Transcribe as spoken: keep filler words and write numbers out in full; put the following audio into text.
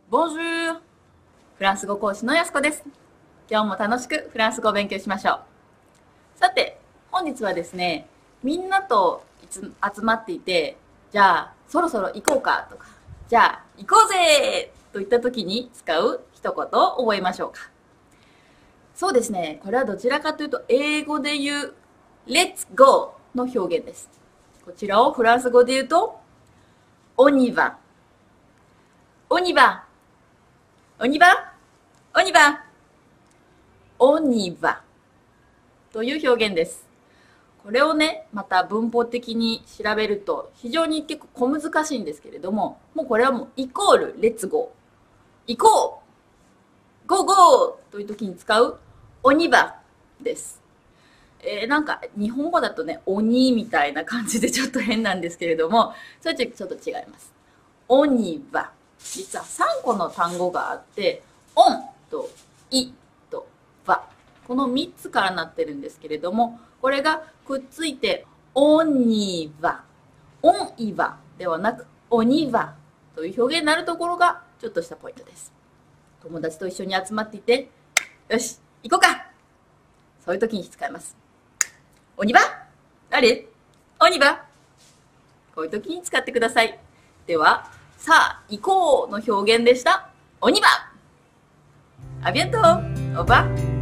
ボンジュール。フランス語講師のやすこです。今日も楽しくフランス語を勉強しましょう。さて、本日はですね、みんなといつ集まっていて、じゃあ、そろそろ行こうかとか、じゃあ、行こうぜといった時に使う一言を覚えましょうか。そうですね、これはどちらかというと、英語で言う、Let's go の表現です。こちらをフランス語で言うと、On y va。On y va。On y va。On y va。On y va。という表現です。これをね、また文法的に調べると非常に結構小難しいんですけれども、もうこれはもうイコールレッツゴー。行こうゴーゴーという時に使う鬼場です。えー、なんか日本語だとね、鬼みたいな感じでちょっと変なんですけれども、それとちょっと違います。鬼場。実はさんこの単語があって、オンとイとバ。このみっつからなってるんですけれども、これがくっついて、オニバ、オンイバではなく、オニバという表現になるところがちょっとしたポイントです。友達と一緒に集まっていて、よし、行こうかそういう時に使います。オニバ誰オニバこういう時に使ってください。では、さあ、行こうの表現でした。オニバアビエントオーバー